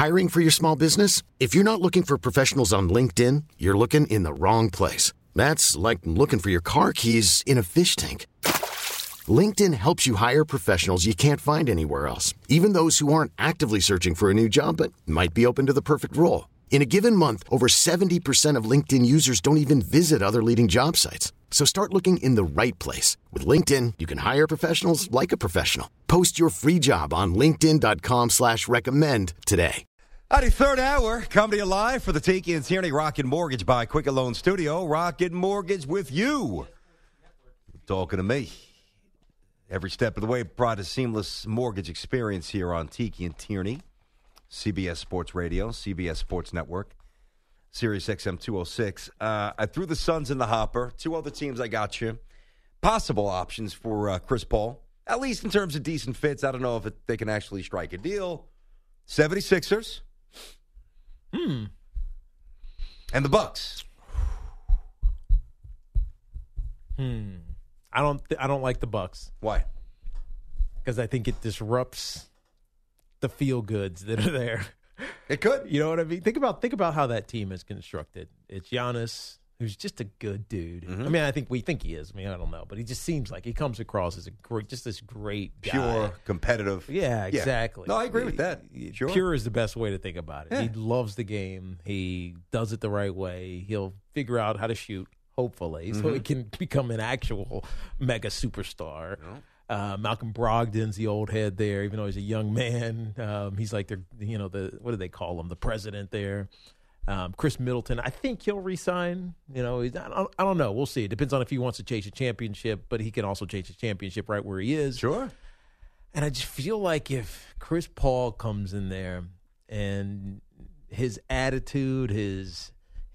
Hiring for your small business? If you're not looking for professionals on LinkedIn, you're looking in the wrong place. That's like looking for your car keys in a fish tank. LinkedIn helps you hire professionals you can't find anywhere else, even those who aren't actively searching for a new job but might be open to the perfect role. In a given month, over 70% of LinkedIn users don't even visit other leading job sites. So start looking in the right place. With LinkedIn, you can hire professionals like a professional. Post your free job on linkedin.com/recommend today. Howdy, third hour, coming to you live for the Tiki and Tierney Rocket Mortgage by Quicken Loan Studio. Rocket Mortgage with you. Talking to me. Every step of the way, brought a seamless mortgage experience here on Tiki and Tierney. CBS Sports Radio, CBS Sports Network, Sirius XM 206. I threw the Suns in the hopper. Two other teams I got you. Possible options for Chris Paul, at least in terms of decent fits. I don't know if they can actually strike a deal. 76ers. And the Bucks. I don't like the Bucks. Why? Because I think it disrupts the feel goods that are there. It could. You know what I mean? Think about how that team is constructed. It's Giannis, who's just a good dude. I mean, we think he is. I mean, I don't know, but he just seems like he comes across as this great guy. Pure, competitive. Yeah, exactly. No, I agree with that. Sure. Pure is the best way to think about it. Yeah. He loves the game. He does it the right way. He'll figure out how to shoot, hopefully, so he can become an actual mega superstar. Malcolm Brogdon's the old head there, even though he's a young man. He's like what do they call him? The president there. Chris Middleton, I think he'll resign. I don't know. We'll see. It depends on if he wants to chase a championship, but he can also chase a championship right where he is. Sure. And I just feel like if Chris Paul comes in there and his attitude, his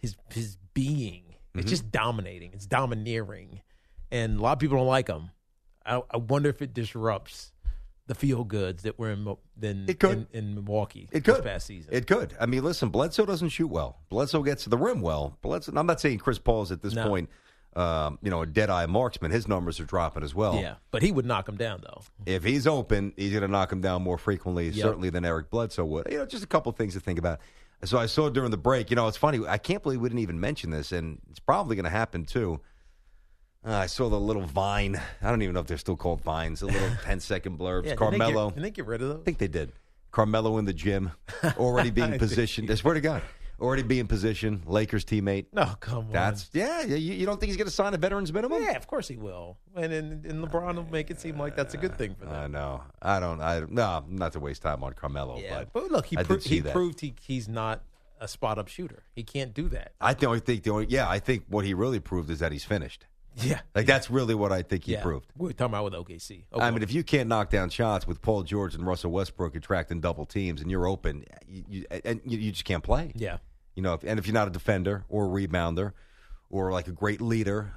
being, it's just dominating. It's domineering. And a lot of people don't like him. I wonder if it disrupts the feel goods that were in Milwaukee this past season. It could. I mean, listen, Bledsoe doesn't shoot well. Bledsoe gets to the rim well. I'm not saying Chris Paul is at this point, a dead-eye marksman. His numbers are dropping as well. Yeah, but he would knock him down, though. If he's open, he's going to knock him down more frequently, certainly than Eric Bledsoe would. Just a couple things to think about. So I saw during the break, it's funny. I can't believe we didn't even mention this, and it's probably going to happen, too. I saw the little Vine. I don't even know if they're still called Vines. The little 10-second blurbs. Yeah, Carmelo. Did they get rid of those? I think they did. Carmelo in the gym, already being positioned. I swear to God, already being positioned. Lakers teammate. No, come on. You don't think he's going to sign a veteran's minimum? Yeah, of course he will. And LeBron will make it seem like that's a good thing for them. I know. I don't. No, not to waste time on Carmelo. Yeah, but look, he proved he's not a spot-up shooter. He can't do that. I think what he really proved is that he's finished. Yeah. That's really what I think he proved. We're talking about with OKC. I mean, if you can't knock down shots with Paul George and Russell Westbrook attracting double teams and you're open, you just can't play. Yeah. If you're not a defender or a rebounder or like a great leader,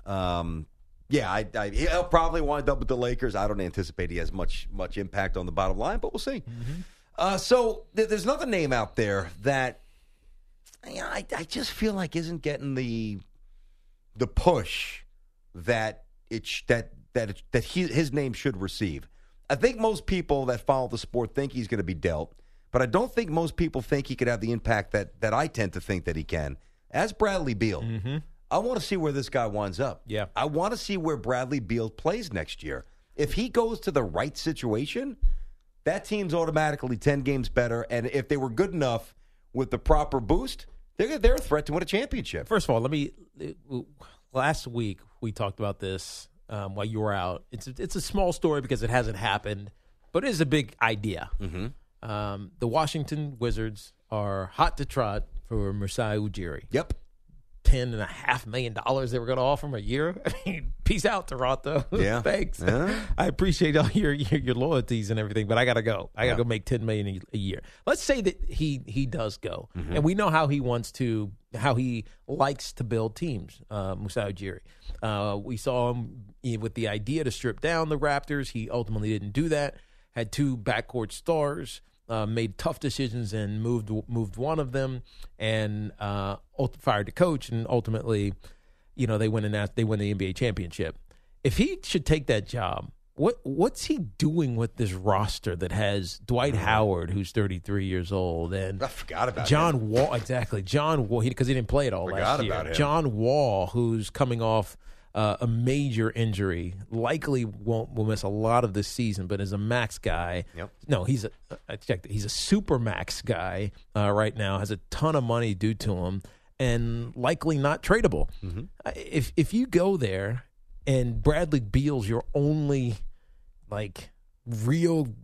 he'll probably wind up with the Lakers. I don't anticipate he has much impact on the bottom line, but we'll see. So there's another name out there that I just feel like isn't getting the push that his name should receive. I think most people that follow the sport think he's going to be dealt, but I don't think most people think he could have the impact that I tend to think that he can. As Bradley Beal, I want to see where this guy winds up. Yeah, I want to see where Bradley Beal plays next year. If he goes to the right situation, that team's automatically 10 games better, and if they were good enough with the proper boost, they're a threat to win a championship. First of all, last week we talked about this while you were out. It's a small story because it hasn't happened, but it is a big idea. The Washington Wizards are hot to trot for Masai Ujiri. Yep. $10.5 million they were going to offer him a year. I mean, peace out, Toronto. Yeah. Thanks. Yeah. I appreciate all your loyalties and everything, but I got to go. I got to go make $10 million a year. Let's say that he does go, and we know how he likes to build teams. Masai Ujiri. We saw him with the idea to strip down the Raptors. He ultimately didn't do that. Had two backcourt stars. Made tough decisions and moved one of them, and fired the coach, and ultimately, they win the NBA championship. If he should take that job, what's he doing with this roster that has Dwight Howard, who's 33 years old, and I forgot about John Wall? Exactly, John Wall, because he didn't play it all last year. About him. John Wall, who's coming off a major injury, likely will miss a lot of this season, but is a max guy. Yep. No, I checked it. He's a super max guy right now. Has a ton of money due to him, and likely not tradable. Mm-hmm. If you go there and Bradley Beal's your only real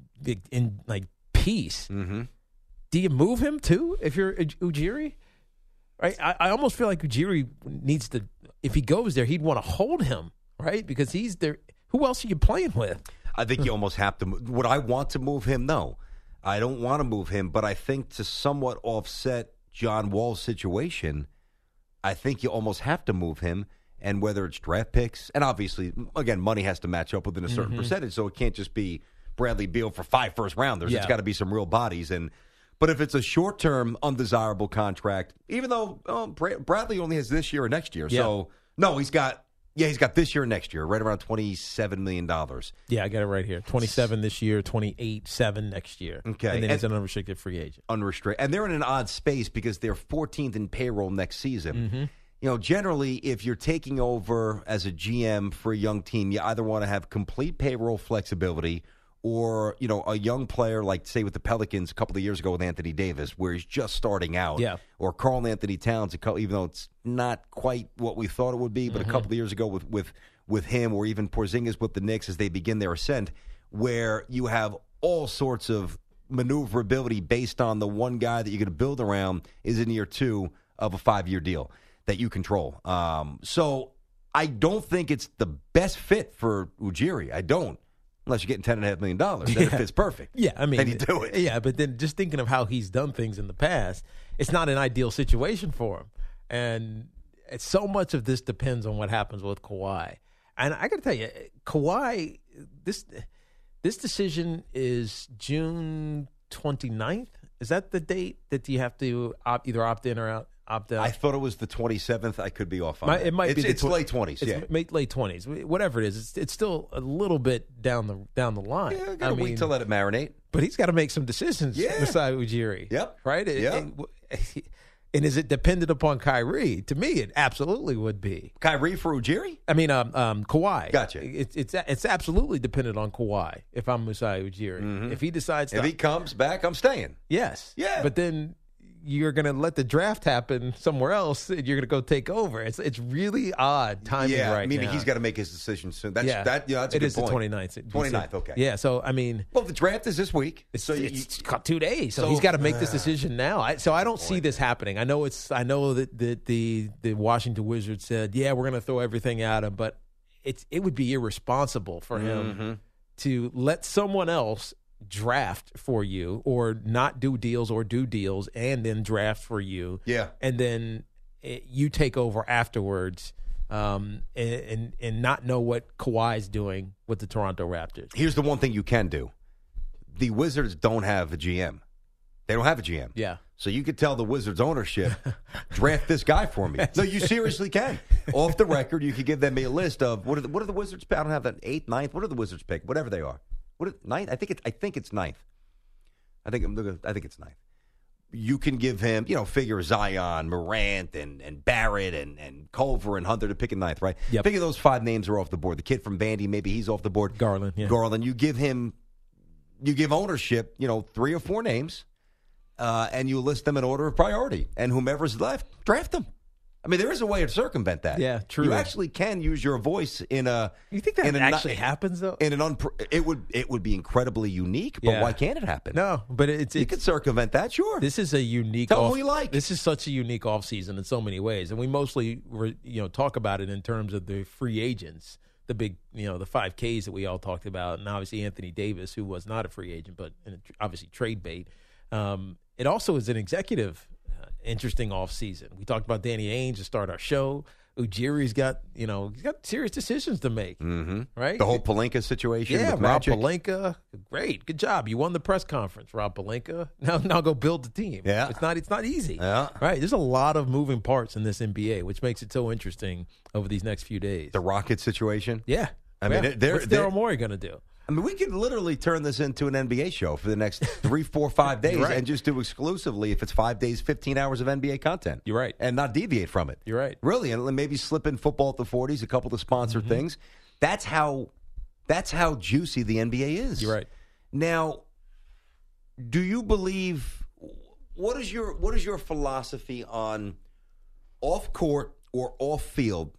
piece, Mm-hmm. do you move him too if you're Ujiri? Right, I almost feel like Ujiri needs to. If he goes there, he'd want to hold him, right? Because he's there. Who else are you playing with? I think you almost have to. Would I want to move him? No, I don't want to move him. But I think to somewhat offset John Wall's situation, I think you almost have to move him. And whether it's draft picks, and obviously, again, money has to match up within a certain percentage, so it can't just be Bradley Beal for 5 first-rounders. Yeah. It's got to be some real bodies. But if it's a short-term, undesirable contract, even though Bradley only has this year or next year, so no, he's got this year and next year, right around $27 million. Yeah, I got it right here. 27 this year, 28.7 next year. Okay, and then he's an unrestricted free agent. Unrestricted, and they're in an odd space because they're 14th in payroll next season. Mm-hmm. You know, generally, if you're taking over as a GM for a young team, you either want to have complete payroll flexibility or, you know, a young player like, say, with the Pelicans a couple of years ago with Anthony Davis, where he's just starting out. Yeah. Or Karl Anthony Towns, even though it's not quite what we thought it would be, but a couple of years ago with him, or even Porzingis with the Knicks as they begin their ascent, where you have all sorts of maneuverability based on the one guy that you're going to build around is in year 2 of a 5-year deal that you control. So I don't think it's the best fit for Ujiri. I don't. Unless you're getting $10.5 million. Then it fits perfect. Yeah, I mean, then you do it. Yeah, but then just thinking of how he's done things in the past, it's not an ideal situation for him. And so much of this depends on what happens with Kawhi. And I got to tell you, Kawhi, this decision is June 29th. Is that the date that you have to either opt in or opt out? I thought it was the 27th. I could be off on that. It might be. It's late 20s. It's late 20s. Whatever it is, it's still a little bit down the line. Yeah, got a week to let it marinate. But he's got to make some decisions. Masai Ujiri. Yep. Right. Yep. And is it dependent upon Kyrie? To me, it absolutely would be. Kyrie for Ujiri? I mean, Kawhi. Gotcha. It's absolutely dependent on Kawhi. If I'm Masai Ujiri, if he decides, if he comes back, I'm staying. Yes. Yeah. But then you're going to let the draft happen somewhere else, and you're going to go take over. It's really odd timing right now. Meaning he's got to make his decision soon. That's a good point. It is the 29th. 29th, okay. Yeah, so, I mean. Well, the draft is this week. It's 2 days, so he's got to make this decision now. I don't see this happening. I know that the Washington Wizards said, yeah, we're going to throw everything at him, but it would be irresponsible for him to let someone else draft for you or not do deals or do deals and then draft for you. Yeah. And then you take over afterwards and not know what Kawhi's doing with the Toronto Raptors. Here's the one thing you can do. The Wizards don't have a GM. They don't have a GM. Yeah. So you could tell the Wizards ownership, draft this guy for me. No, you seriously can. Off the record, you could give them a list of what are the Wizards pick? I don't have that 8th, 9th. What are the Wizards pick? Whatever they are. Ninth? I think it's 9th. I think it's 9th. You can give him, figure Zion, Morant, and Barrett, and Culver, and Hunter to pick in 9th, right? Yep. Figure those 5 names are off the board. The kid from Vandy, maybe he's off the board. Garland, yeah. Garland. You give ownership, 3 or 4 names, and you list them in order of priority. And whomever's left, draft them. I mean, there is a way to circumvent that. Yeah, true. You actually can use your voice in a. You think that actually happens though? It would be incredibly unique, but why can't it happen? No, but you could circumvent that. Sure. This is a unique. Tell them who you like. This is such a unique offseason in so many ways, and we mostly talk about it in terms of the free agents, the big the 5Ks that we all talked about, and obviously Anthony Davis, who was not a free agent, but obviously trade bait. It also is an executive. Interesting offseason. We talked about Danny Ainge to start our show. Ujiri's got, he's got serious decisions to make, right? The whole Pelinka situation with Rob Magic. Pelinka, great, good job. You won the press conference, Rob Pelinka. Now go build the team. Yeah, it's not easy. Yeah, right. There's a lot of moving parts in this NBA, which makes it so interesting over these next few days. The Rockets situation. Yeah. I mean, what's Daryl Morey going to do? I mean, we could literally turn this into an NBA show for the next 3, 4, 5 days Right. and just do exclusively, if it's 5 days, 15 hours of NBA content. You're right. And not deviate from it. You're right. Really, and maybe slip in football at the 40s, a couple of sponsored things. That's how juicy the NBA is. You're right. Now, do you believe what is your philosophy on off court or off field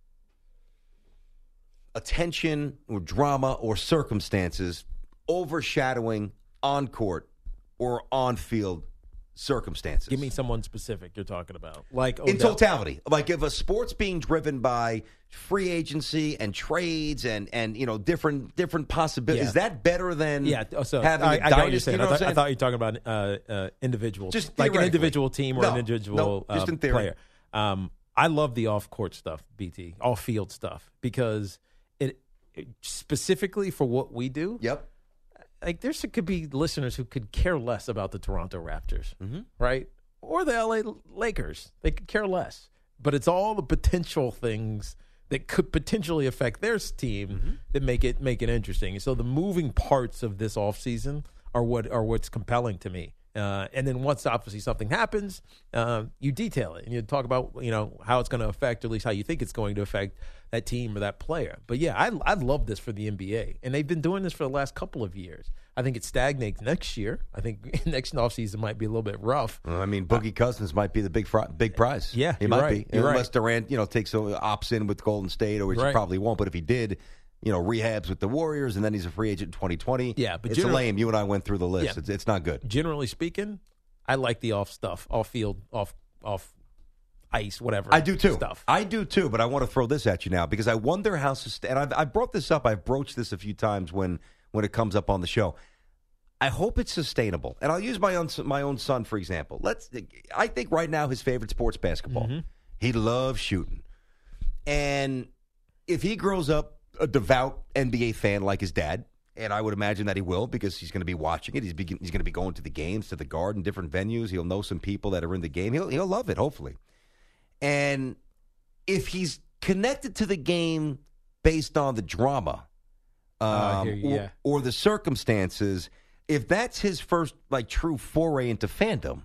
attention or drama or circumstances overshadowing on court or on field circumstances? Give me someone specific you're talking about. Like in Odell. totality, like if a sport's being driven by free agency and trades and different possibilities, is that better than So having I a got what dynasty? you're saying. You know what I'm I thought you were talking about individuals, Just like an theoretically. individual team or No, an individual just in theory. player. I love the off-court stuff, BT, off-field stuff, because it specifically for what we do. Yep. Like could be listeners who could care less about the Toronto Raptors, right? Or the LA Lakers. They could care less. But it's all the potential things that could potentially affect their team that make it interesting. So the moving parts of this offseason are what's compelling to me. And then once obviously something happens, you detail it and you talk about how it's going to affect, or at least how you think it's going to affect that team or that player. But yeah, I love this for the NBA, and they've been doing this for the last couple of years. I think it stagnates next year. I think next offseason might be a little bit rough. I mean, Boogie Cousins might be the big prize. Yeah, he you're might right. be. You're Unless right. Durant, opts in with Golden State, or which he Right. probably won't. But if he did, rehabs with the Warriors, and then he's a free agent in 2020. Yeah, but it's lame. You and I went through the list. Yeah. It's not good. Generally speaking, I like the off stuff, off field, off ice, whatever. I do too. Stuff. I do too. But I want to throw this at you now because I wonder how. And I've brought this up. I've broached this a few times when it comes up on the show. I hope it's sustainable. And I'll use my own son, for example. I think right now his favorite sport's basketball. He loves shooting. And if he grows up a devout NBA fan like his dad, and I would imagine that he will because he's going to be watching it. He's going to be going to the games, to the Garden, different venues. He'll know some people that are in the game. He'll love it, hopefully. And if he's connected to the game based on the drama or the circumstances, if that's his first true foray into fandom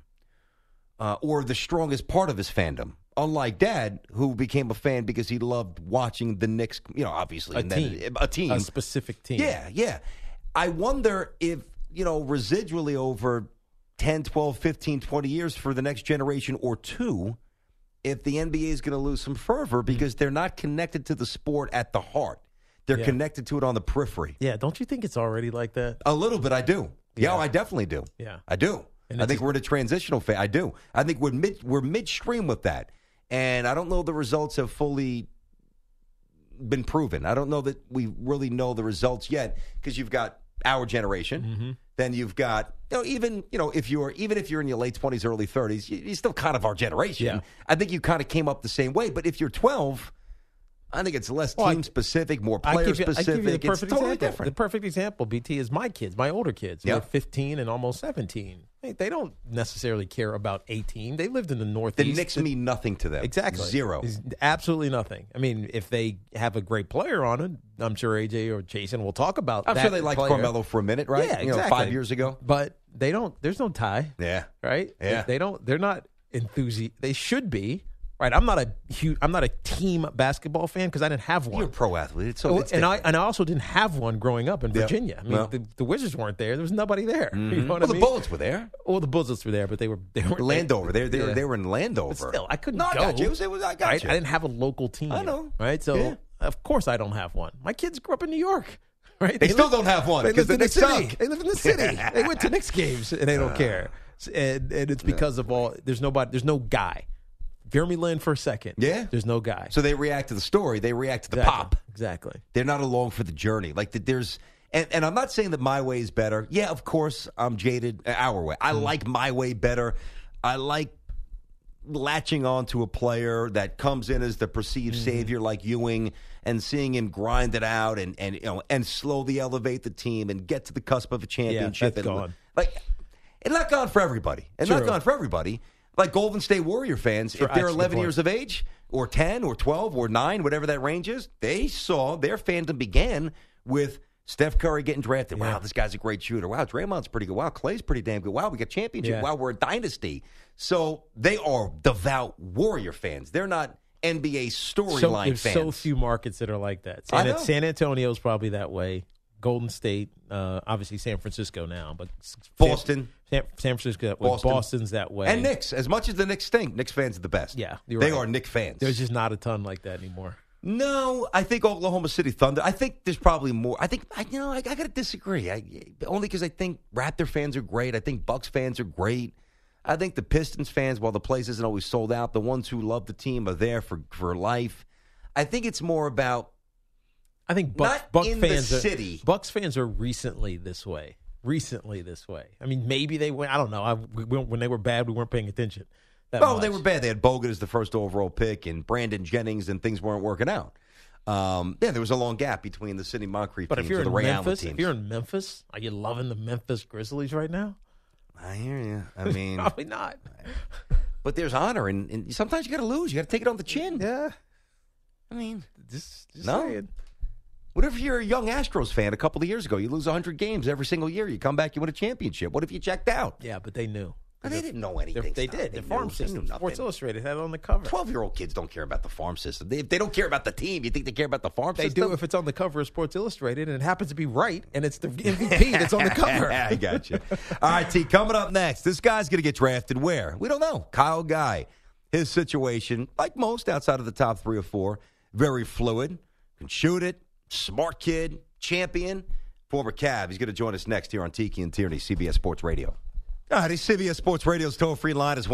or the strongest part of his fandom, unlike Dad, who became a fan because he loved watching the Knicks, obviously. A team. A specific team. Yeah. I wonder if, residually over 10, 12, 15, 20 years for the next generation or two, if the NBA is going to lose some fervor because they're not connected to the sport at the heart. They're connected to it on the periphery. Yeah, don't you think it's already like that? A little bit, I do. Yeah, I definitely do. Yeah. I do. And I think we're in a transitional phase. I do. I think we're midstream with that. And I don't know the results have fully been proven. I don't know that we really know the results yet because you've got our generation. Then you've got, even if you're in your late 20s, early 30s, you're still kind of our generation. Yeah. I think you kind of came up the same way. But if you're 12, I think it's less team specific, more player specific. I give you the perfect it's totally example. different. The perfect example, BT, is my kids, my older kids. Yeah. They're 15 and almost 17. They don't necessarily care about 18. They lived in the Northeast. The Knicks mean nothing to them. Exactly. Zero. It's absolutely nothing. I mean, if they have a great player on it, I'm sure AJ or Jason will talk about I'm that sure they liked player. Carmelo for a minute, right? Yeah, exactly. 5 years ago. But they don't. There's no tie. Yeah. Right. Yeah. They don't. They're not enthusiastic. They should be. Right. I'm not a team basketball fan because I didn't have one. You're a pro athlete. It's and I also didn't have one growing up in Virginia. I mean, Well. the Wizards weren't there. There was nobody there. You know what I the mean? Bullets were there. Well, the Bullets were there, but they were Landover. Yeah. They were in Landover. But still, I couldn't No, I go. got you. I got Right? you. I didn't have a local team. I know. Right? So, Yeah. of course, I don't have one. My kids grew up in New York. Right? They still don't have one They because lived the in the Knicks city. suck. They live in the city. They went to Knicks games, and they don't care. And it's because of all. There's nobody. There's no guy. Jeremy Lin for a second. Yeah. There's no guy. So they react to the story. They react to the Exactly. pop. Exactly. They're not along for the journey. And I'm not saying that my way is better. Yeah, of course, I'm jaded. Our way. I like my way better. I like latching on to a player that comes in as the perceived savior like Ewing and seeing him grind it out and slowly elevate the team and get to the cusp of a championship. that's gone. It's not gone for everybody. It's True. not gone for everybody. Like Golden State Warrior fans, if they're 11 years of age, or 10 or 12 or 9, whatever that range is, they saw their fandom began with Steph Curry getting drafted. Yeah. Wow, this guy's a great shooter. Wow, Draymond's pretty good. Wow, Clay's pretty damn good. Wow, we got championship. Yeah. Wow, we're a dynasty. So they are devout Warrior fans. They're not NBA storyline There's fans. so few markets that are like that. I know. San Antonio's probably that way. Golden State, obviously San Francisco now, but Boston. San Francisco that way. Boston. Boston's that way. And Knicks. As much as the Knicks stink, Knicks fans are the best. Yeah, you're they right. are Knicks fans. There's just not a ton like that anymore. No, I think Oklahoma City Thunder. I think there's probably more. I think I got to disagree. Only because I think Raptor fans are great. I think Bucks fans are great. I think the Pistons fans, while the place isn't always sold out, the ones who love the team are there for life. I think it's more about. I think Not Buck in fans the are, city. Bucks fans are recently this way. I mean, maybe they went. I don't know. When they were bad, we weren't paying attention. They were bad. They had Bogut as the first overall pick and Brandon Jennings, and things weren't working out. There was a long gap between the Sidney Moncrief But teams if you're and the in Ray Allen Memphis, teams. if you're in Memphis, are you loving the Memphis Grizzlies right now? I hear you. I mean, Probably not. but there's honor, and sometimes you got to lose. You got to take it on the chin. Yeah, I mean, just no. saying. What if you're a young Astros fan a couple of years ago? You lose 100 games every single year. You come back, you win a championship. What if you checked out? Yeah, but they knew. They didn't know anything. They Stop. did. The knew. farm They system. knew nothing. Sports Illustrated had it on the cover. 12-year-old kids don't care about the farm system. If they don't care about the team, you think they care about the farm They system? do if it's on the cover of Sports Illustrated and it happens to be right and it's the MVP that's on the cover. I got you. All right, T, coming up next, this guy's going to get drafted where? We don't know. Kyle Guy. His situation, like most outside of the top 3 or 4, very fluid. Can shoot it. Smart kid. Champion. Former Cav. He's going to join us next here on Tiki and Tierney, CBS Sports Radio. All right, CBS Sports Radio's toll-free line is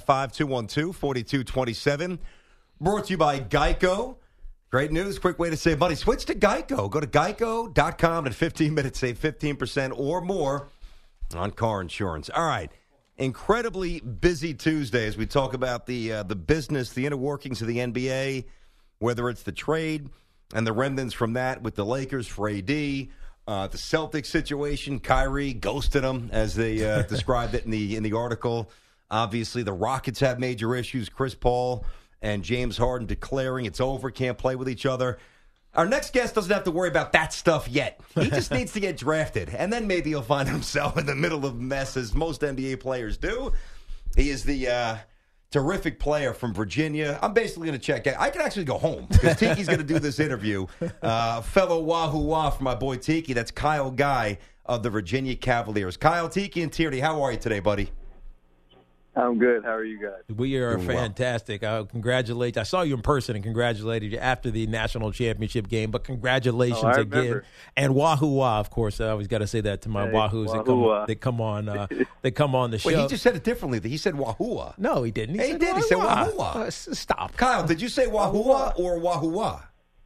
1-855-212-4227. Brought to you by Geico. Great news, quick way to save money. Switch to Geico. Go to geico.com in 15 minutes. Save 15% or more on car insurance. All right, incredibly busy Tuesday as we talk about the business, the inner workings of the NBA, whether it's the trade and the remnants from that with the Lakers for AD. The Celtics situation, Kyrie ghosted them, as they described it in the article. Obviously, the Rockets have major issues. Chris Paul and James Harden declaring it's over, can't play with each other. Our next guest doesn't have to worry about that stuff yet. He just needs to get drafted, and then maybe he'll find himself in the middle of a mess, as most NBA players do. He is the terrific player from Virginia. I'm basically going to check out. I can actually go home because Tiki's going to do this interview. Fellow Wahoo Wah for my boy Tiki. That's Kyle Guy of the Virginia Cavaliers. Kyle, Tiki, and Tierney, how are you today, buddy? I'm good. How are you guys? We are Doing well. fantastic. Congratulate. I saw you in person and congratulated you after the national championship game. But congratulations I again. remember. And Wahoo Wah, of course. I always got to say that to my Hey, Wahoos Wahoo-wah. that come on the show. Wait, he just said it differently. He said Wahoo. No, he didn't. He did. He said Wahoo-wah. Stop. Kyle, did you say Wahoo or Wahoo?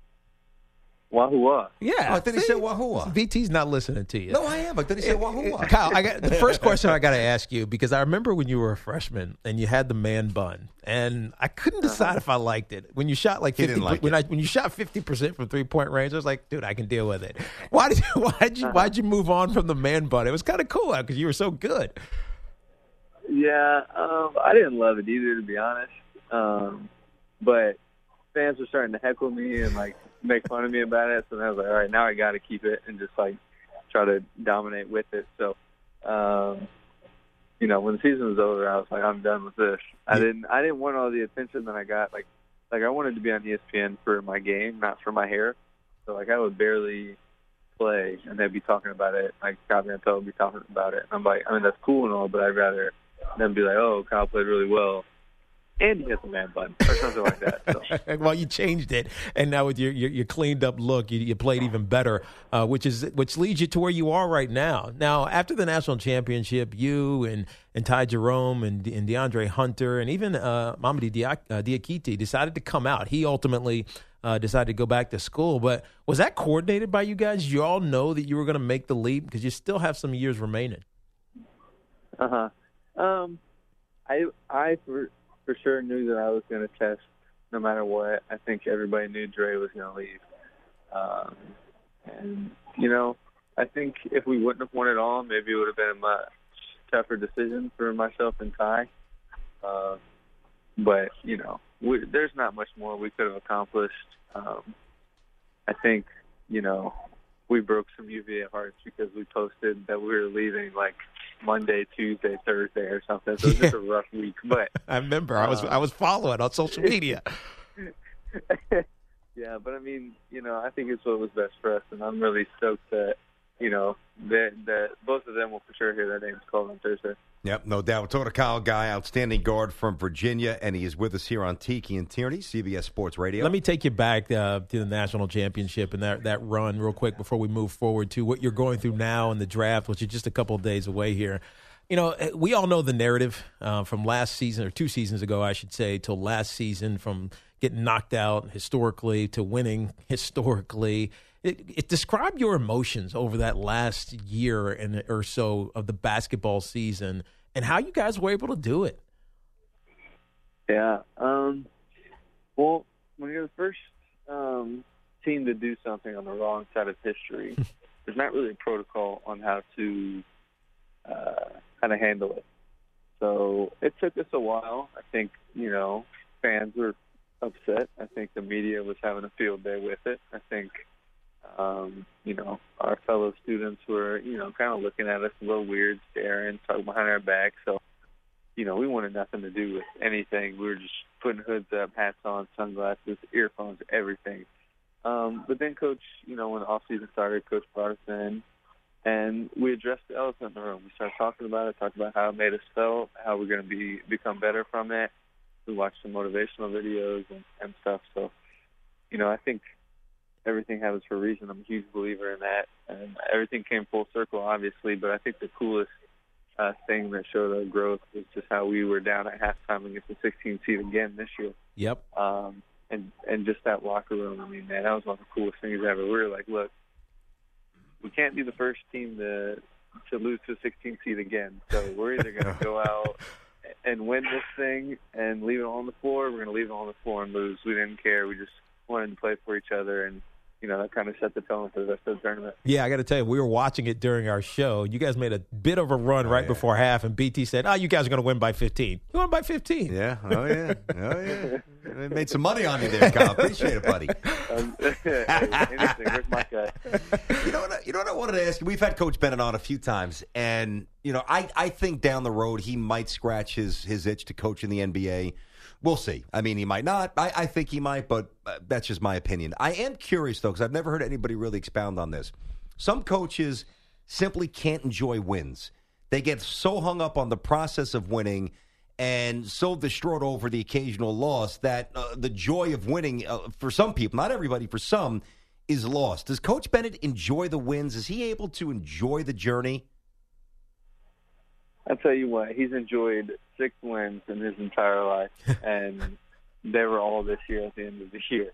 Wahoo Wah. Yeah. Oh, I thought he said Wahoo. VT's not listening to you. No, I am. I thought he said Wahoo. Kyle, the first question I got to ask you, because I remember when you were a freshman and you had the man bun, and I couldn't decide if I liked it. When you shot like He 50, didn't like it. when you shot 50% from 3-point range, I was like, dude, I can deal with it. Why'd you move on from the man bun? It was kind of cool because you were so good. Yeah, I didn't love it either, to be honest. But fans were starting to heckle me and like make fun of me about it. So then I was like, all right, now I got to keep it and just like try to dominate with it. So, when the season was over, I was like, I'm done with this. I didn't want all the attention that I got. Like I wanted to be on ESPN for my game, not for my hair. So like I would barely play, and they'd be talking about it. Like Scott Van Pelt would be talking about it. And I'm like, I mean, that's cool and all, but I'd rather them be like, oh, Kyle played really well. And he has a man bun or something like that. So. Well, you changed it, and now with your cleaned up look, you played even better, which leads you to where you are right now. Now, after the national championship, you and Ty Jerome and DeAndre Hunter and even Mamadi Diakite decided to come out. He ultimately decided to go back to school. But was that coordinated by you guys? You all know that you were going to make the leap because you still have some years remaining. I for sure knew that I was going to test no matter what. I think everybody knew Dre was going to leave. I think if we wouldn't have won it all, maybe it would have been a much tougher decision for myself and Ty. But, there's not much more we could have accomplished. I think, we broke some UVA hearts because we posted that we were leaving like Monday, Tuesday, Thursday or something. So it was just a rough week. But I remember I was following on social media. Yeah, but I mean, I think it's what was best for us, and I'm really stoked that, that both of them will for sure hear their names called on Thursday. Yep, no doubt. We're talking to Kyle Guy, outstanding guard from Virginia, and he is with us here on Tiki and Tierney, CBS Sports Radio. Let me take you back to the national championship and that run real quick before we move forward to what you're going through now in the draft, which is just a couple of days away here. We all know the narrative from last season, or 2 seasons ago, I should say, till last season, from getting knocked out historically to winning historically. It describe your emotions over that last year or so of the basketball season and how you guys were able to do it. Yeah. Well, when you're the first team to do something on the wrong side of history, there's not really a protocol on how to handle it. So it took us a while. I think, fans were upset. I think the media was having a field day with it. I think, our fellow students were, kind of looking at us a little weird, staring, talking behind our back. So, we wanted nothing to do with anything. We were just putting hoods up, hats on, sunglasses, earphones, everything. But then Coach, when the off-season started, Coach brought us in, and we addressed the elephant in the room. We started talking about how it made us feel, how we're going to become better from it. We watched some motivational videos and stuff. So, I think everything happens for a reason. I'm a huge believer in that. And everything came full circle, obviously, but I think the coolest thing that showed our growth was just how we were down at halftime against the 16 seed again this year. Yep. And just that locker room, I mean, man, that was one of the coolest things ever. We were like, look, we can't be the first team to lose to a 16 seed again. So we're either going to go out and win this thing and leave it on the floor, we're going to leave it on the floor and lose. We didn't care. We just wanted to play for each other, and that kind of set the tone for the rest of the tournament. Yeah, I got to tell you, we were watching it during our show. You guys made a bit of a run before half, and BT said, you guys are going to win by 15. You won by 15. Yeah, oh, yeah. They made some money on you there, Kyle. Appreciate it, buddy. Anything. Where's my guy? You know what I wanted to ask you? We've had Coach Bennett on a few times, and, I think down the road he might scratch his itch to coach in the NBA. We'll see. I mean, he might not. I think he might, but that's just my opinion. I am curious, though, because I've never heard anybody really expound on this. Some coaches simply can't enjoy wins. They get so hung up on the process of winning and so distraught over the occasional loss that the joy of winning, for some people, not everybody, for some, is lost. Does Coach Bennett enjoy the wins? Is he able to enjoy the journey? I'll tell you what, he's enjoyed 6 wins in his entire life, and they were all this year at the end of the year.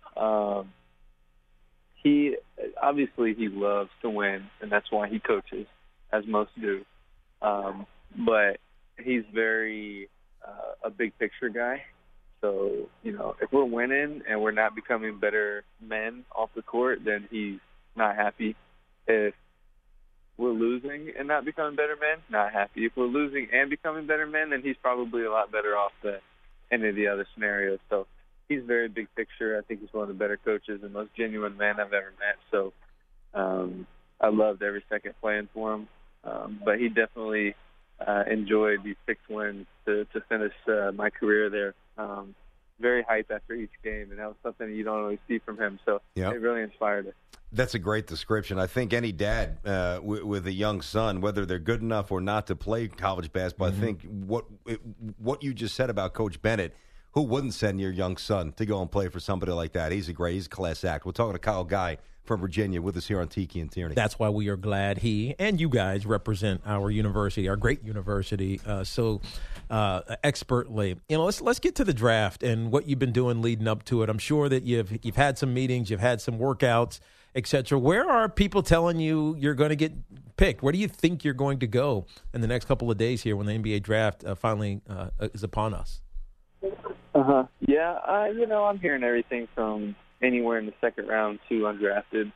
He loves to win, and that's why he coaches, as most do. But he's very a big picture guy. So, if we're winning and we're not becoming better men off the court, then he's not happy. If we're losing and not becoming better men, not happy. If we're losing and becoming better men, then he's probably a lot better off than any of the other scenarios. So he's very big picture. I think he's one of the better coaches and most genuine men I've ever met. So I loved every second playing for him. But he definitely enjoyed these 6 wins to finish my career there. Very hype after each game, and that was something you don't always see from him. So It really inspired us. That's a great description. I think any dad with a young son, whether they're good enough or not to play college basketball, I think what you just said about Coach Bennett, who wouldn't send your young son to go and play for somebody like that? He's a class act. We're talking to Kyle Guy from Virginia with us here on Tiki and Tierney. That's why we are glad he and you guys represent our university, our great university, so expertly. Let's get to the draft and what you've been doing leading up to it. I'm sure that you've had some meetings, you've had some workouts, etc. Where are people telling you you're going to get picked? Where do you think you're going to go in the next couple of days here when the NBA draft finally is upon us? Yeah, I'm hearing everything from anywhere in the second round to undrafted.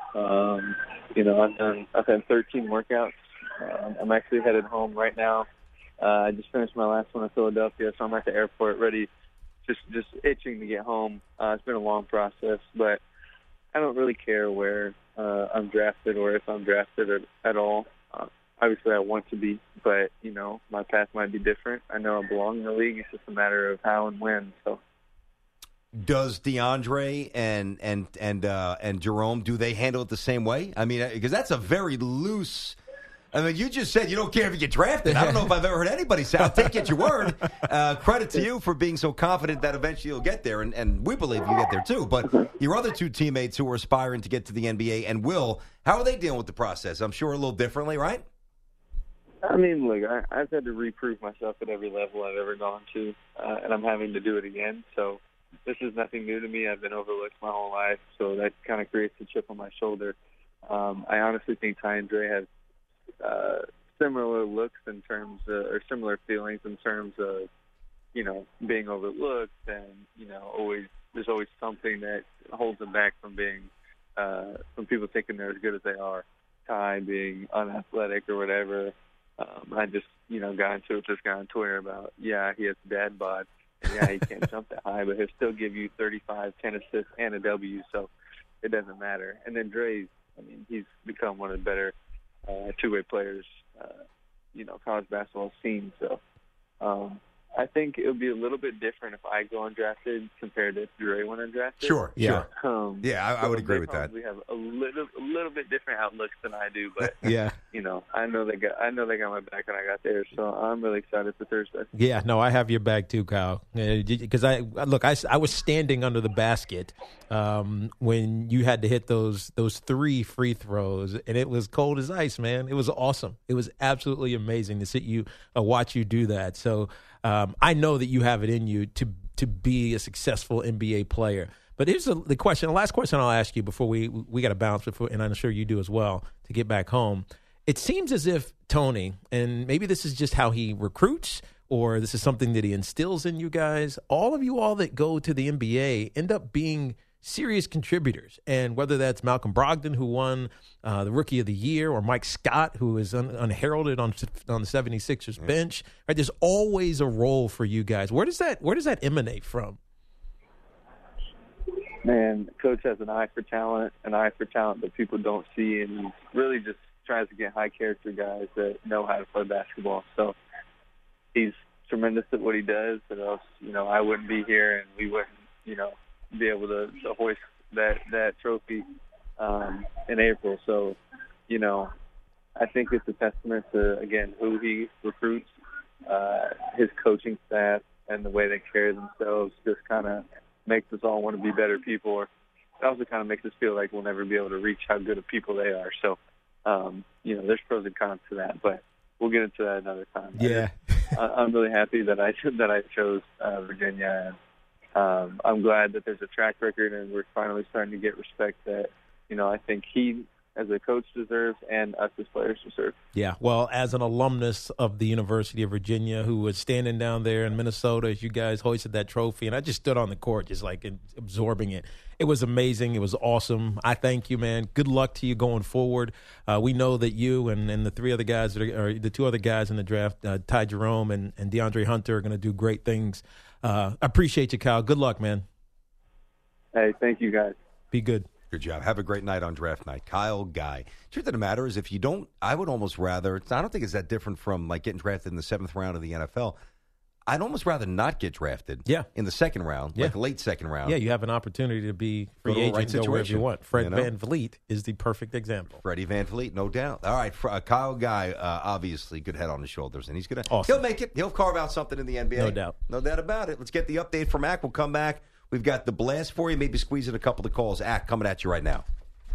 I've had 13 workouts. I'm actually headed home right now. I just finished my last one in Philadelphia, so I'm at the airport ready just itching to get home. It's been a long process, but I don't really care where I'm drafted or if I'm drafted at all. Obviously, I want to be, but, my path might be different. I know I belong in the league. It's just a matter of how and when. So, does DeAndre and Jerome, do they handle it the same way? I mean, because that's a very loose. I mean, you just said you don't care if you get drafted. I don't know if I've ever heard anybody say, I'll take it your word. Credit to you for being so confident that eventually you'll get there, and we believe you get there too. But your other two teammates who are aspiring to get to the NBA and will, how are they dealing with the process? I'm sure a little differently, right? I mean, look, I've had to reprove myself at every level I've ever gone to, and I'm having to do it again. So this is nothing new to me. I've been overlooked my whole life, so that kind of creates a chip on my shoulder. I honestly think Ty and Dre have similar looks in terms or similar feelings in terms of, being overlooked and, there's always something that holds them back from being, from people thinking they're as good as they are. Ty being unathletic or whatever. I just, got into it with this guy on Twitter about, he has dad bod. And he can't jump that high, but he'll still give you 35, 10 assists, and a W, so it doesn't matter. And then Dre's, he's become one of the better two-way players, college basketball scene. So I think it would be a little bit different if I go undrafted compared to if Dre went undrafted. Sure. I would agree with that. We have a little bit different outlooks than I do, but yeah, I know they got my back and I got theirs, so I'm really excited for Thursday. Yeah, no, I have your back too, Kyle. Because I was standing under the basket when you had to hit those 3 free throws, and it was cold as ice, man. It was awesome. It was absolutely amazing to sit you watch you do that. So. I know that you have it in you to be a successful NBA player. But here's the question. The last question I'll ask you before we got to bounce, and I'm sure you do as well, to get back home. It seems as if Tony, and maybe this is just how he recruits, or this is something that he instills in you guys, all of you all that go to the NBA end up being serious contributors. And whether that's Malcolm Brogdon, who won the Rookie of the Year, or Mike Scott, who is unheralded on the 76ers bench, right? There's always a role for you guys. Where does that emanate from? Man, Coach has an eye for talent that people don't see, and really just tries to get high character guys that know how to play basketball. So he's tremendous at what he does, or else, I wouldn't be here and we wouldn't, be able to hoist that trophy in April. So, I think it's a testament to, again, who he recruits, his coaching staff, and the way they carry themselves just kind of makes us all want to be better people. It also kind of makes us feel like we'll never be able to reach how good of people they are. So, there's pros and cons to that, but we'll get into that another time. Yeah. I'm really happy that I chose Virginia, and I'm glad that there's a track record and we're finally starting to get respect that, I think he as a coach deserves and us as players deserve. Yeah, well, as an alumnus of the University of Virginia who was standing down there in Minnesota as you guys hoisted that trophy, and I just stood on the court just like absorbing it. It was amazing. It was awesome. I thank you, man. Good luck to you going forward. We know that you and the 3 other guys, or the 2 other guys in the draft, Ty Jerome and DeAndre Hunter, are going to do great things. I appreciate you, Kyle. Good luck, man. Hey, thank you, guys. Be good. Good job. Have a great night on draft night. Kyle Guy. Truth of the matter is, if you don't, I would almost rather, I don't think it's that different from like getting drafted in the 7th round of the NFL. I'd almost rather not get drafted in the 2nd round, like late 2nd round. Yeah, you have an opportunity to be free agent and go wherever you want. Fred Van Vliet is the perfect example. Freddie Van Vliet, no doubt. All right, Kyle Guy, obviously, good head on his shoulders, and he'll make it. He'll carve out something in the NBA. No doubt. No doubt about it. Let's get the update from Ack. We'll come back. We've got the blast for you, maybe squeeze in a couple of calls. Ack, coming at you right now.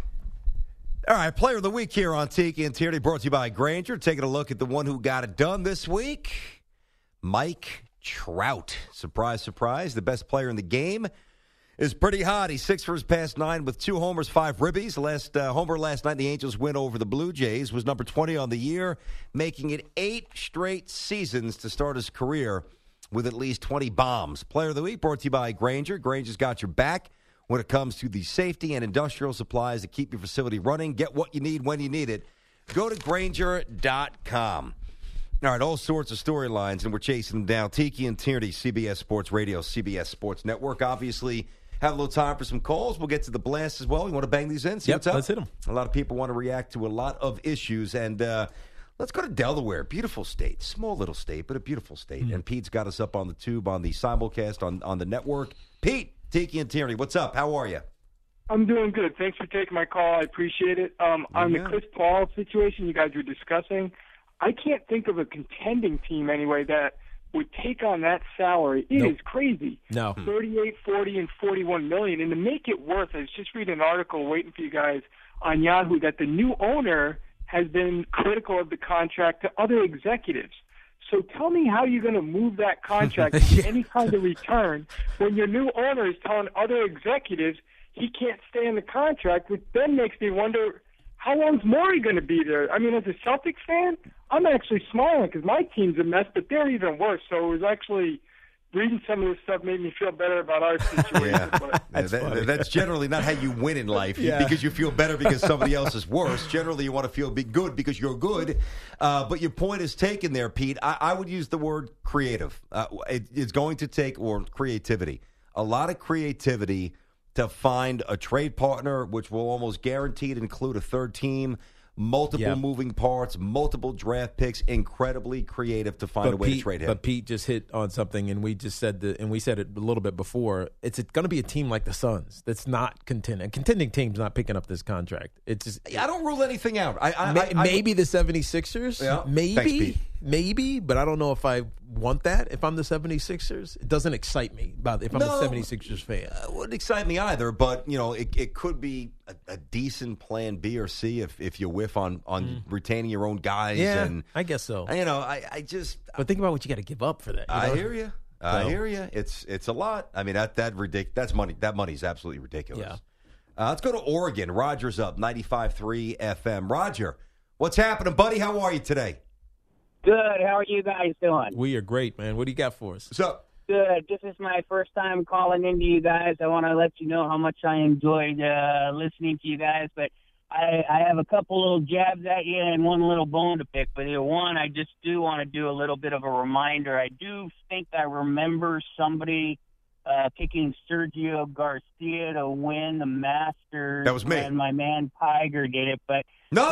All right, Player of the Week here on Tiki and Tierney, brought to you by Grainger. Taking a look at the one who got it done this week, Mike Trout. Surprise, surprise. The best player in the game is pretty hot. He's 6 for his past 9 with 2 homers, 5 ribbies. Last homer last night, the Angels win over the Blue Jays, was number 20 on the year, making it 8 straight seasons to start his career with at least 20 bombs. Player of the Week brought to you by Grainger. Grainger's got your back when it comes to the safety and industrial supplies that keep your facility running. Get what you need when you need it. Go to Grainger.com. All right, all sorts of storylines, and we're chasing them down. Tiki and Tierney, CBS Sports Radio, CBS Sports Network. Obviously, have a little time for some calls. We'll get to the blast as well. We want to bang these in, see what's up. Let's hit them. A lot of people want to react to a lot of issues, and let's go to Delaware. Beautiful state. Small little state, but a beautiful state. And Pete's got us up on the tube on the simulcast on the network. Pete, Tiki and Tierney, what's up? How are you? I'm doing good. Thanks for taking my call. I appreciate it. On the Chris Paul situation you guys were discussing, I can't think of a contending team anyway that would take on that salary. It is crazy. No. 38, 40, and 41 million. And to make it worse, I was just reading an article waiting for you guys on Yahoo that the new owner has been critical of the contract to other executives. So tell me how you're going to move that contract to any kind of return when your new owner is telling other executives he can't stay in the contract, which then makes me wonder how long's Morey going to be there? I mean, as a Celtics fan, I'm actually smiling because my team's a mess, but they're even worse. So it was actually reading some of this stuff made me feel better about our situation. That's generally not how you win in life because you feel better because somebody else is worse. Generally, you want to feel good because you're good. But your point is taken there, Pete. I would use the word creative. It's going to take, or creativity, a lot of creativity to find a trade partner, which will almost guaranteed include a third team, multiple moving parts, multiple draft picks, incredibly creative to find a way to trade him. But Pete just hit on something, and we just said and we said it a little bit before. It's going to be a team like the Suns that's not contending. A contending team's not picking up this contract. It's just, I don't rule anything out. Maybe the 76ers. Yeah. Maybe. Thanks, Pete. Maybe, but I don't know if I want that. If I'm the 76ers, it doesn't excite me if I'm a 76ers fan. It wouldn't excite me either, but it could be a decent plan B or C if you whiff on retaining your own guys. Yeah, and I guess so. I just. But think about what you got to give up for that. I hear you. I hear you. It's a lot. I mean that's money. That money's absolutely ridiculous. Yeah. Let's go to Oregon. Roger's up 95.3 FM. Roger, what's happening, buddy? How are you today? Good. How are you guys doing? We are great, man. What do you got for us? So good. This is my first time calling into you guys. I want to let you know how much I enjoyed listening to you guys, but I have a couple little jabs at you and one little bone to pick. But one, I just do want to do a little bit of a reminder. I do think I remember somebody picking Sergio Garcia to win the Masters. That was me. And my man Tiger did it, but No.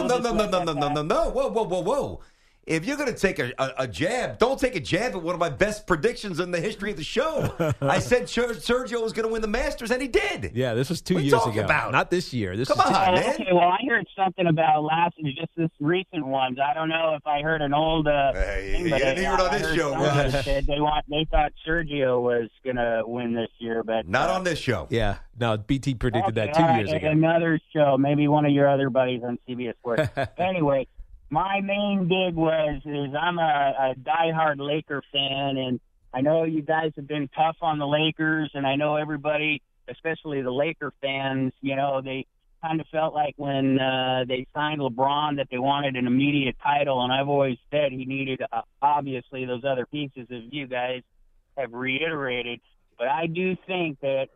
Whoa. If you're going to take a jab, don't take a jab at one of my best predictions in the history of the show. I said Sergio was going to win the Masters, and he did. Yeah, this was 2 What are you years talking ago. about? Not this year. Come on, man. Okay, well, I heard something about just this recent ones. I don't know if I heard an old thing, you but didn't hear it on this show, someone Raj. said they thought Sergio was going to win this year, but Not on this show. Yeah. No, BT predicted that okay, 2 all years right, ago. Another show, maybe one of your other buddies on CBS Sports. Anyway, my main dig is I'm a diehard Laker fan, and I know you guys have been tough on the Lakers, and I know everybody, especially the Laker fans, they kind of felt like when they signed LeBron that they wanted an immediate title, and I've always said he needed, obviously, those other pieces, as you guys have reiterated. But I do think that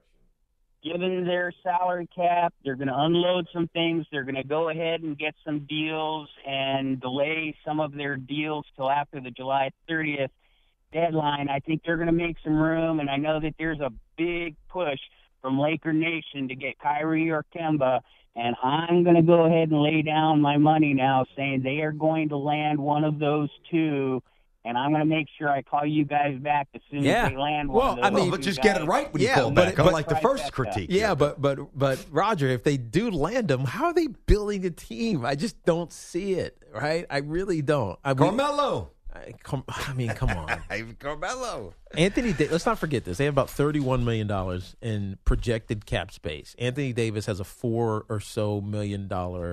given their salary cap, they're going to unload some things. They're going to go ahead and get some deals and delay some of their deals till after the July 30th deadline. I think they're going to make some room, and I know that there's a big push from Laker Nation to get Kyrie or Kemba, and I'm going to go ahead and lay down my money now saying they are going to land one of those two. And I'm going to make sure I call you guys back as soon as they land one of those. I mean, but just guys. get it right when you Yeah, call but- back. but- Unlike the first Right, critique. Yeah, but Roger, if they do land them, how are they building a team? I just don't see it, right? I really don't. Carmelo. Come on. Carmelo. Anthony, let's not forget this. They have about $31 million in projected cap space. Anthony Davis has a $4 or so million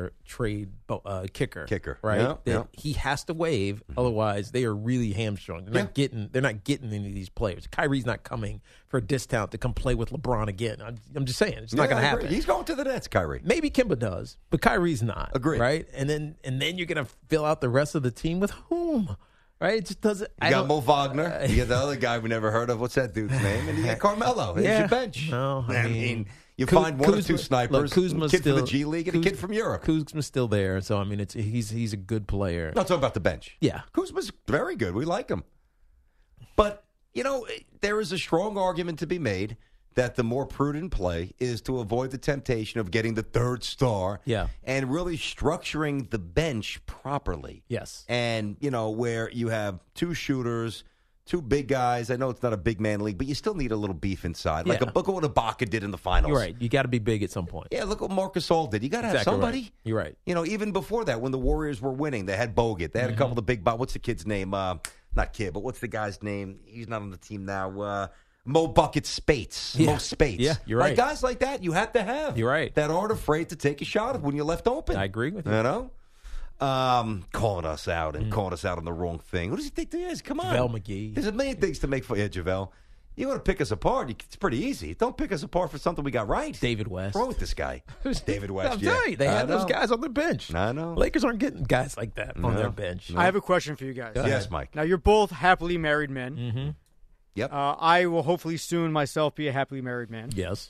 trade kicker, right? Yeah, That yeah. he has to waive, otherwise they are really hamstrung. They're not getting any of these players. Kyrie's not coming for a discount to come play with LeBron again. I'm just saying, it's not going to happen. He's going to the Nets, Kyrie. Maybe Kimba does, but Kyrie's not. Agreed. Right? And then you're going to fill out the rest of the team with whom? Right? It just doesn't. You got Mo Wagner. You got the other guy we never heard of. What's that dude's name? And you got Carmelo. Here's Yeah. your bench. No, I mean, You find one or two snipers, Kuzma's a kid still, from the G League and a kid from Europe. Kuzma's still there, so I mean, he's a good player. No, I'm talking about the bench. Yeah. Kuzma's very good. We like him. But, there is a strong argument to be made that the more prudent play is to avoid the temptation of getting the third star and really structuring the bench properly. Yes. And, where you have two shooters, two big guys. I know it's not a big man league, but you still need a little beef inside. Like, look at what Ibaka did in the finals. You're right. You got to be big at some point. Yeah, look what Marcus All did. You got to have somebody. Right. You're right. Even before that, when the Warriors were winning, they had Bogut. They had a couple of big – what's the kid's name? Not kid, but what's the guy's name? He's not on the team now. Mo Bucket Spates. Yeah. Mo Spates. Yeah, you're right. Guys like that, you have to have. You're right. That aren't afraid to take a shot when you're left open. I agree with you. Calling us out and calling us out on the wrong thing. What does he think he is? Come on. JaVale McGee. There's a million things to make fun of. Yeah, JaVale. You want to pick us apart, it's pretty easy. Don't pick us apart for something we got right. David West. What's wrong with this guy? David West, I'm telling you, they had those guys on their bench. I know. Lakers aren't getting guys like that on their bench. I have a question for you guys. Yes, Mike. Now, you're both happily married men. Mm-hmm. Yep. I will hopefully soon myself be a happily married man. Yes.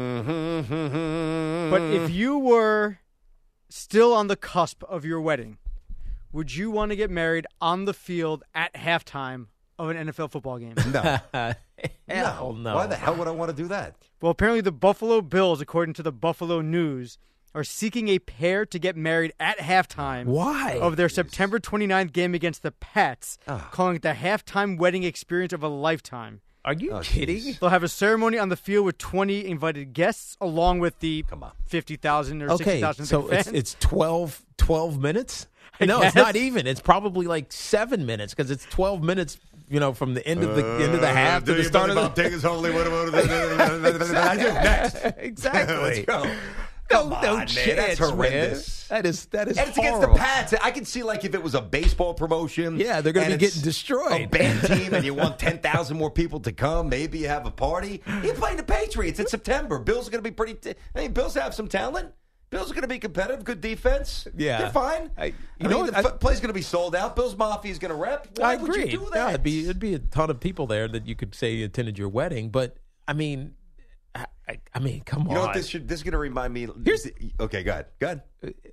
Mm-hmm. But if you were still on the cusp of your wedding, would you want to get married on the field at halftime of an NFL football game? No. Hell no. Why the hell would I want to do that? Well, apparently the Buffalo Bills, according to the Buffalo News, are seeking a pair to get married at halftime. Why? Of their September 29th game against the Pats, calling it the halftime wedding experience of a lifetime. Are you kidding? They'll have a ceremony on the field with 20 invited guests, along with the 50,000 or 60,000 so fans. it's 12 minutes? No, guess. it's not even. It's probably like 7 minutes because it's 12 minutes, from the end of the half to the start of the Take only next. Exactly. Let's go. No chance, chance, that's horrendous. Man. That is And it's horrible. against the Pats. I can see if it was a baseball promotion. Yeah, they're going to be getting destroyed. A band team, and you want 10,000 more people to come. Maybe you have a party. You're playing the Patriots in September. Bills are going to be pretty. Bills have some talent. Bills are going to be competitive. Good defense. Yeah, they're fine. The play's going to be sold out. Bills Mafia is going to rep. Why would you do that? Yeah, it'd be a ton of people there that you could say attended your wedding. But I mean, come on. You know what this is going to remind me? Okay, go ahead.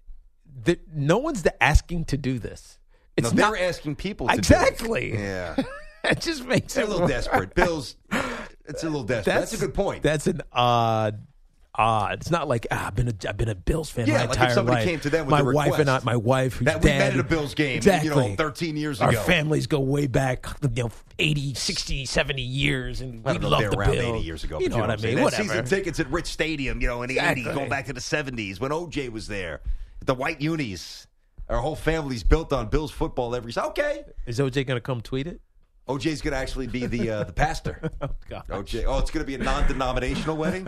No one's asking to do this. They're asking people to exactly. do it. Yeah. It just makes They're it a little desperate. Bills, it's a little desperate. That's a good point. That's an odd. It's not like I've been a Bills fan my entire if somebody life. came to them with my a request. wife and I, my wife, whose that dad, we met at a Bills game, exactly. 13 years Our ago. Our families go way back, 80, 60, 70 years, and we love the around Bills. 80 years ago. You know what I mean? Whatever. Season tickets at Rich Stadium, in the exactly. 80s, going back to the 70s when OJ was there. The white unis. Our whole family's built on Bills football every. Okay. Is OJ going to come tweet it? OJ's going to actually be the pastor. Oh, gosh. OJ. Oh, it's going to be a non-denominational wedding.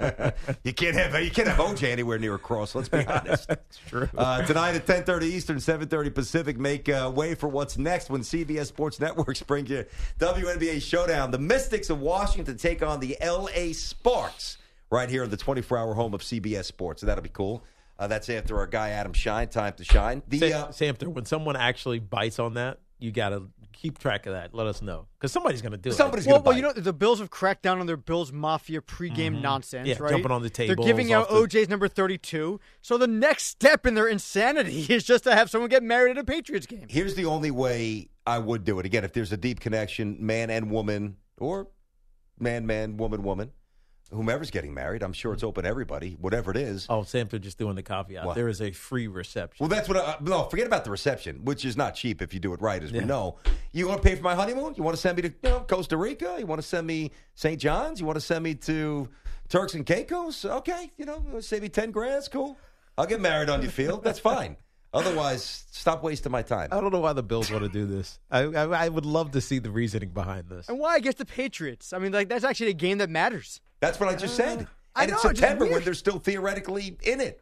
You can't have OJ anywhere near a cross. Let's be honest. That's true. Tonight at 10:30 Eastern, 7:30 Pacific. Make way for what's next when CBS Sports Networks bring you WNBA Showdown. The Mystics of Washington take on the LA Sparks right here in the 24-hour home of CBS Sports. So that'll be cool. That's after our guy Adam Shine. Time to shine. Samter, when someone actually bites on that, you got to keep track of that. Let us know. Because somebody's going to do it. Somebody's going to bite. The Bills have cracked down on their Bills Mafia pregame nonsense, right? Jumping on the table. They're giving out OJ's number 32. So the next step in their insanity is just to have someone get married at a Patriots game. Here's the only way I would do it. Again, if there's a deep connection, man and woman, or man, woman, whomever's getting married, I'm sure it's open to everybody, whatever it is. Oh, Samter just doing the caveat. What? There is a free reception. Well, that's what no, forget about the reception, which is not cheap if you do it right, as we know. You want to pay for my honeymoon? You want to send me to Costa Rica? You want to send me St. John's? You want to send me to Turks and Caicos? Okay, save me $10,000. It's cool. I'll get married on your field. That's fine. Otherwise, stop wasting my time. I don't know why the Bills want to do this. I would love to see the reasoning behind this. And why against the Patriots? I mean, that's actually a game that matters. That's what I just said. And it's September when they're still theoretically in it.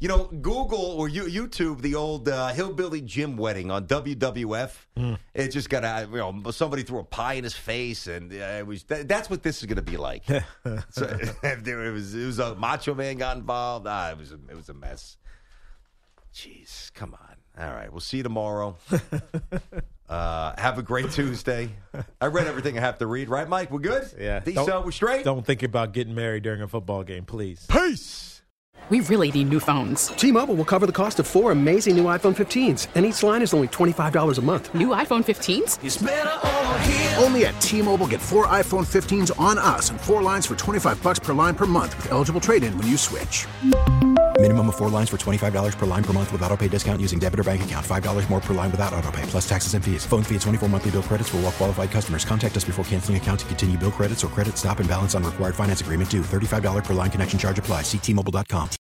Google or YouTube the old Hillbilly Jim wedding on WWF. It just got somebody threw a pie in his face, and that's what this is going to be like. So, it was a Macho Man got involved. It was a mess. Jeez, come on. All right, we'll see you tomorrow. Have a great Tuesday. I read everything I have to read, right, Mike? We're good? Yeah. We're straight? Don't think about getting married during a football game, please. Peace! We really need new phones. T-Mobile will cover the cost of 4 amazing new iPhone 15s, and each line is only $25 a month. New iPhone 15s? It's better over here. Only at T-Mobile, get 4 iPhone 15s on us and 4 lines for $25 per line per month with eligible trade-in when you switch. Minimum of 4 lines for $25 per line per month with autopay discount using debit or bank account. $5 more per line without autopay, plus taxes and fees. Phone fee at 24 monthly bill credits for well-qualified customers. Contact us before canceling account to continue bill credits or credit stop and balance on required finance agreement due. $35 per line connection charge applies. See T-Mobile.com.